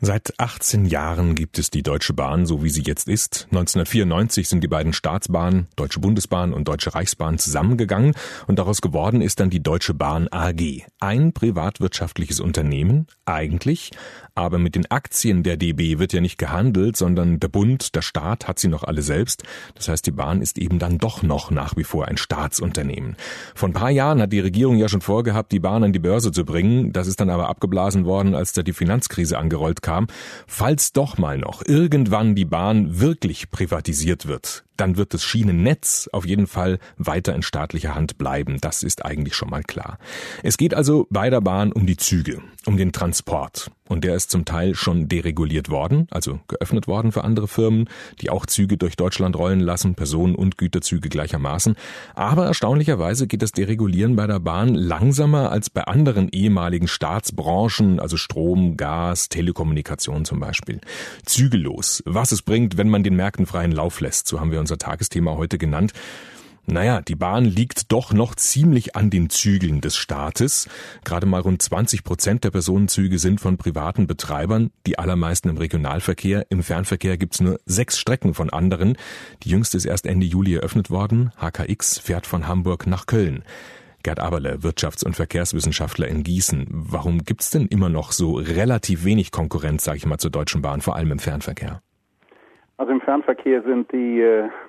Seit 18 Jahren gibt es die Deutsche Bahn, so wie sie jetzt ist. 1994 sind die beiden Staatsbahnen, Deutsche Bundesbahn und Deutsche Reichsbahn, zusammengegangen und daraus geworden ist dann die Deutsche Bahn AG. Ein privatwirtschaftliches Unternehmen, eigentlich, aber mit den Aktien der DB wird ja nicht gehandelt, sondern der Bund, der Staat hat sie noch alle selbst. Das heißt, die Bahn ist eben dann doch noch nach wie vor ein Staatsunternehmen. Vor ein paar Jahren hat die Regierung ja schon vorgehabt, die Bahn an die Börse zu bringen. Das ist dann aber abgeblasen worden, als da die Finanzkrise angerollt kam. Falls doch mal noch irgendwann die Bahn wirklich privatisiert wird, dann wird das Schienennetz auf jeden Fall weiter in staatlicher Hand bleiben. Das ist eigentlich schon mal klar. Es geht also bei der Bahn um die Züge, um den Transport. Und der ist zum Teil schon dereguliert worden, also geöffnet worden für andere Firmen, die auch Züge durch Deutschland rollen lassen, Personen- und Güterzüge gleichermaßen. Aber erstaunlicherweise geht das Deregulieren bei der Bahn langsamer als bei anderen ehemaligen Staatsbranchen, also Strom, Gas, Telekommunikation zum Beispiel. Zügellos. Was es bringt, wenn man den Märkten freien Lauf lässt, so haben wir unser Tagesthema heute genannt. Naja, die Bahn liegt doch noch ziemlich an den Zügeln des Staates. Gerade mal rund 20% der Personenzüge sind von privaten Betreibern, die allermeisten im Regionalverkehr. Im Fernverkehr gibt's nur 6 Strecken von anderen. Die jüngste ist erst Ende Juli eröffnet worden. HKX fährt von Hamburg nach Köln. Gerd Aberle, Wirtschafts- und Verkehrswissenschaftler in Gießen. Warum gibt's denn immer noch so relativ wenig Konkurrenz, sage ich mal, zur Deutschen Bahn, vor allem im Fernverkehr? Also im Fernverkehr sind die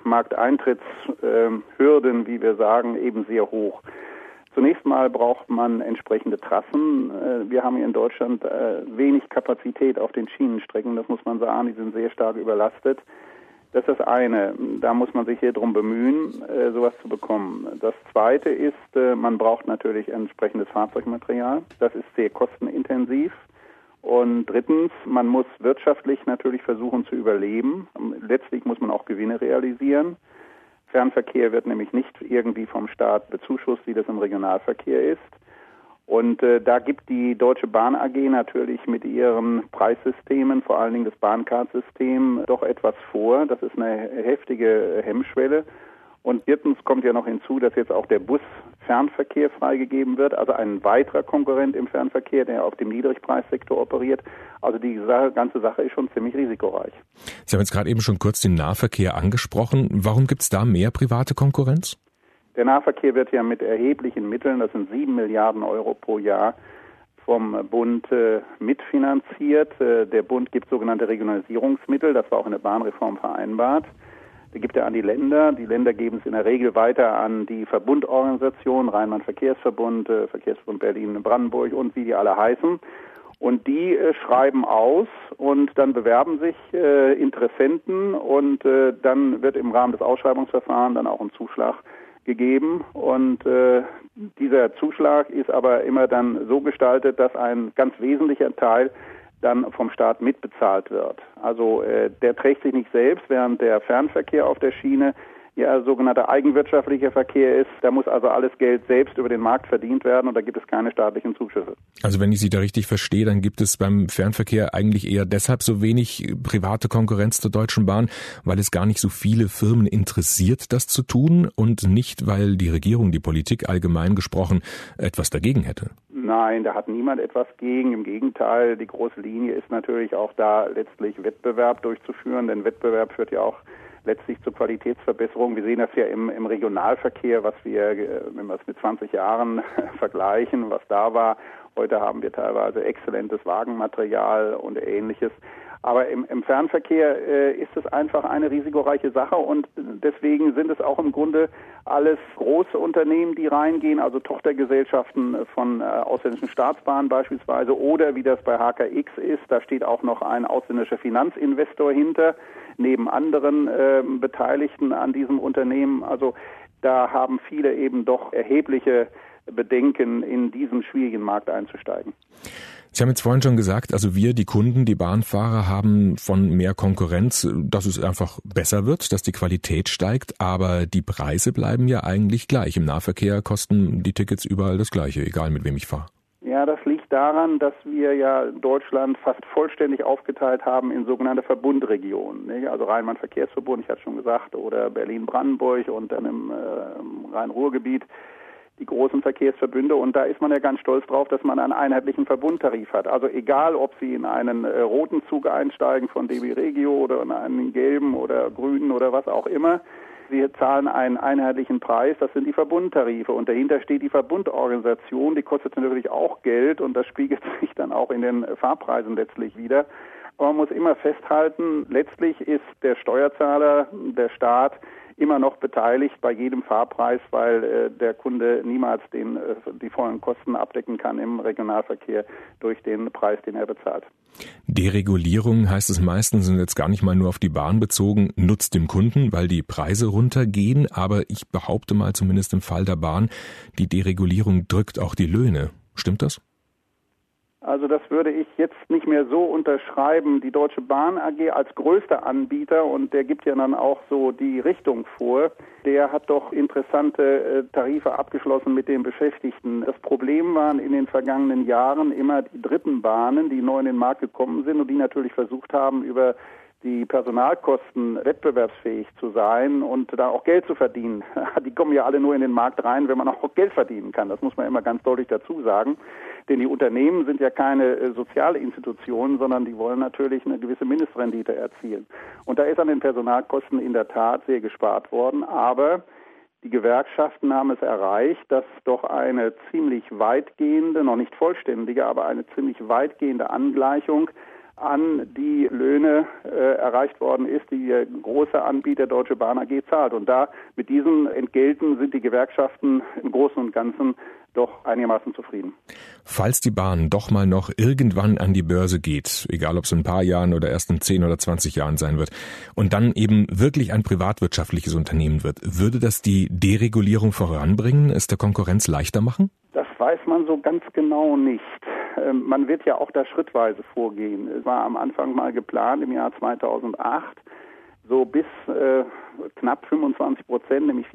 Markteintrittshürden, wie wir sagen, eben sehr hoch. Zunächst mal braucht man entsprechende Trassen. Wir haben hier in Deutschland wenig Kapazität auf den Schienenstrecken, das muss man sagen, die sind sehr stark überlastet. Das ist das eine, da muss man sich hier drum bemühen, sowas zu bekommen. Das zweite ist, man braucht natürlich entsprechendes Fahrzeugmaterial, das ist sehr kostenintensiv. Und drittens, man muss wirtschaftlich natürlich versuchen zu überleben. Letztlich muss man auch Gewinne realisieren. Fernverkehr wird nämlich nicht irgendwie vom Staat bezuschusst, wie das im Regionalverkehr ist. Und da gibt die Deutsche Bahn AG natürlich mit ihren Preissystemen, vor allen Dingen das Bahncard-System, doch etwas vor. Das ist eine heftige Hemmschwelle. Und viertens kommt ja noch hinzu, dass jetzt auch der Busfernverkehr freigegeben wird, also ein weiterer Konkurrent im Fernverkehr, der auf dem Niedrigpreissektor operiert. Also die ganze Sache ist schon ziemlich risikoreich. Sie haben jetzt gerade eben schon kurz den Nahverkehr angesprochen. Warum gibt es da mehr private Konkurrenz? Der Nahverkehr wird ja mit erheblichen Mitteln, das sind 7 Milliarden Euro pro Jahr, vom Bund mitfinanziert. Der Bund gibt sogenannte Regionalisierungsmittel, das war auch in der Bahnreform vereinbart. Die gibt er an die Länder. Die Länder geben es in der Regel weiter an die Verbundorganisationen, Rheinland-Verkehrsverbund, Verkehrsverbund Berlin-Brandenburg und wie die alle heißen. Und die schreiben aus und dann bewerben sich Interessenten und dann wird im Rahmen des Ausschreibungsverfahrens dann auch ein Zuschlag gegeben. Und dieser Zuschlag ist aber immer dann so gestaltet, dass ein ganz wesentlicher Teil dann vom Staat mitbezahlt wird. Also der trägt sich nicht selbst, während der Fernverkehr auf der Schiene ja sogenannter eigenwirtschaftlicher Verkehr ist. Da muss also alles Geld selbst über den Markt verdient werden und da gibt es keine staatlichen Zuschüsse. Also wenn ich Sie da richtig verstehe, dann gibt es beim Fernverkehr eigentlich eher deshalb so wenig private Konkurrenz zur Deutschen Bahn, weil es gar nicht so viele Firmen interessiert, das zu tun und nicht, weil die Regierung, die Politik allgemein gesprochen, etwas dagegen hätte. Nein, da hat niemand etwas gegen. Im Gegenteil, die große Linie ist natürlich auch da letztlich Wettbewerb durchzuführen, denn Wettbewerb führt ja auch letztlich zur Qualitätsverbesserung. Wir sehen das ja im Regionalverkehr, was wir, wenn wir es mit 20 Jahren vergleichen, was da war. Heute haben wir teilweise exzellentes Wagenmaterial und Ähnliches. Aber im Fernverkehr ist es einfach eine risikoreiche Sache und deswegen sind es auch im Grunde alles große Unternehmen, die reingehen, also Tochtergesellschaften von ausländischen Staatsbahnen beispielsweise oder wie das bei HKX ist, da steht auch noch ein ausländischer Finanzinvestor hinter, neben anderen Beteiligten an diesem Unternehmen. Also da haben viele eben doch erhebliche Bedenken, in diesen schwierigen Markt einzusteigen. Sie haben jetzt vorhin schon gesagt, also wir, die Kunden, die Bahnfahrer, haben von mehr Konkurrenz, dass es einfach besser wird, dass die Qualität steigt, aber die Preise bleiben ja eigentlich gleich. Im Nahverkehr kosten die Tickets überall das Gleiche, egal mit wem ich fahre. Ja, das liegt daran, dass wir ja Deutschland fast vollständig aufgeteilt haben in sogenannte Verbundregionen. Nicht? Also Rhein-Main-Verkehrsverbund, ich hatte schon gesagt, oder Berlin-Brandenburg und dann im Rhein-Ruhr-Gebiet. die großen Verkehrsverbünde. Und da ist man ja ganz stolz drauf, dass man einen einheitlichen Verbundtarif hat. Also egal, ob Sie in einen roten Zug einsteigen von DB Regio oder in einen gelben oder grünen oder was auch immer, Sie zahlen einen einheitlichen Preis, das sind die Verbundtarife. Und dahinter steht die Verbundorganisation, die kostet natürlich auch Geld und das spiegelt sich dann auch in den Fahrpreisen letztlich wieder. Aber man muss immer festhalten, letztlich ist der Steuerzahler, der Staat, immer noch beteiligt bei jedem Fahrpreis, weil der Kunde niemals die vollen Kosten abdecken kann im Regionalverkehr durch den Preis, den er bezahlt. Deregulierung heißt es meistens, und jetzt gar nicht mal nur auf die Bahn bezogen, nutzt dem Kunden, weil die Preise runtergehen. Aber ich behaupte mal, zumindest im Fall der Bahn, die Deregulierung drückt auch die Löhne. Stimmt das? Also das würde ich jetzt nicht mehr so unterschreiben. Die Deutsche Bahn AG als größter Anbieter, und der gibt ja dann auch so die Richtung vor, der hat doch interessante Tarife abgeschlossen mit den Beschäftigten. Das Problem waren in den vergangenen Jahren immer die dritten Bahnen, die neu in den Markt gekommen sind und die natürlich versucht haben, über die Personalkosten wettbewerbsfähig zu sein und da auch Geld zu verdienen. Die kommen ja alle nur in den Markt rein, wenn man auch Geld verdienen kann. Das muss man immer ganz deutlich dazu sagen. Denn die Unternehmen sind ja keine soziale Institutionen, sondern die wollen natürlich eine gewisse Mindestrendite erzielen. Und da ist an den Personalkosten in der Tat sehr gespart worden. Aber die Gewerkschaften haben es erreicht, dass doch eine ziemlich weitgehende, noch nicht vollständige, aber eine ziemlich weitgehende Angleichung an die Löhne erreicht worden ist, die der große Anbieter Deutsche Bahn AG zahlt. Und da mit diesen Entgelten sind die Gewerkschaften im Großen und Ganzen doch einigermaßen zufrieden. Falls die Bahn doch mal noch irgendwann an die Börse geht, egal ob es in ein paar Jahren oder erst in 10 oder 20 Jahren sein wird, und dann eben wirklich ein privatwirtschaftliches Unternehmen wird, würde das die Deregulierung voranbringen, es der Konkurrenz leichter machen? Das weiß man so ganz genau nicht. Man wird ja auch da schrittweise vorgehen. Es war am Anfang mal geplant im Jahr 2008, so bis knapp 25%, nämlich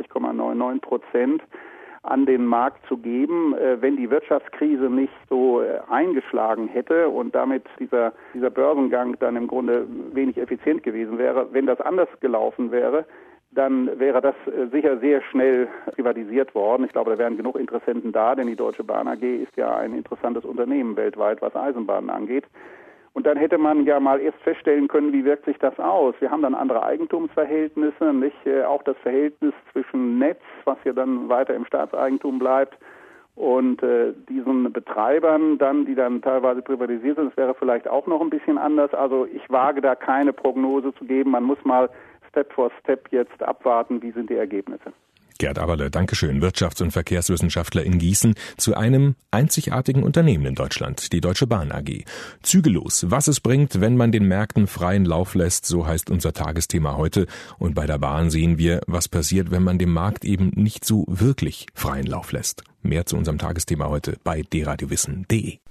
24,99% an den Markt zu geben, wenn die Wirtschaftskrise nicht so eingeschlagen hätte und damit dieser Börsengang dann im Grunde wenig effizient gewesen wäre. Wenn das anders gelaufen wäre, dann wäre das sicher sehr schnell privatisiert worden. Ich glaube, da wären genug Interessenten da, denn die Deutsche Bahn AG ist ja ein interessantes Unternehmen weltweit, was Eisenbahnen angeht. Und dann hätte man ja mal erst feststellen können, wie wirkt sich das aus. Wir haben dann andere Eigentumsverhältnisse, nicht auch das Verhältnis zwischen Netz, was ja dann weiter im Staatseigentum bleibt, und diesen Betreibern dann, die dann teilweise privatisiert sind. Das wäre vielleicht auch noch ein bisschen anders. Also ich wage da keine Prognose zu geben. Man muss mal Step for Step jetzt abwarten, wie sind die Ergebnisse. Gerd Aberle, Dankeschön, Wirtschafts- und Verkehrswissenschaftler in Gießen, zu einem einzigartigen Unternehmen in Deutschland, die Deutsche Bahn AG. Zügellos, was es bringt, wenn man den Märkten freien Lauf lässt, so heißt unser Tagesthema heute. Und bei der Bahn sehen wir, was passiert, wenn man dem Markt eben nicht so wirklich freien Lauf lässt. Mehr zu unserem Tagesthema heute bei dradiowissen.de.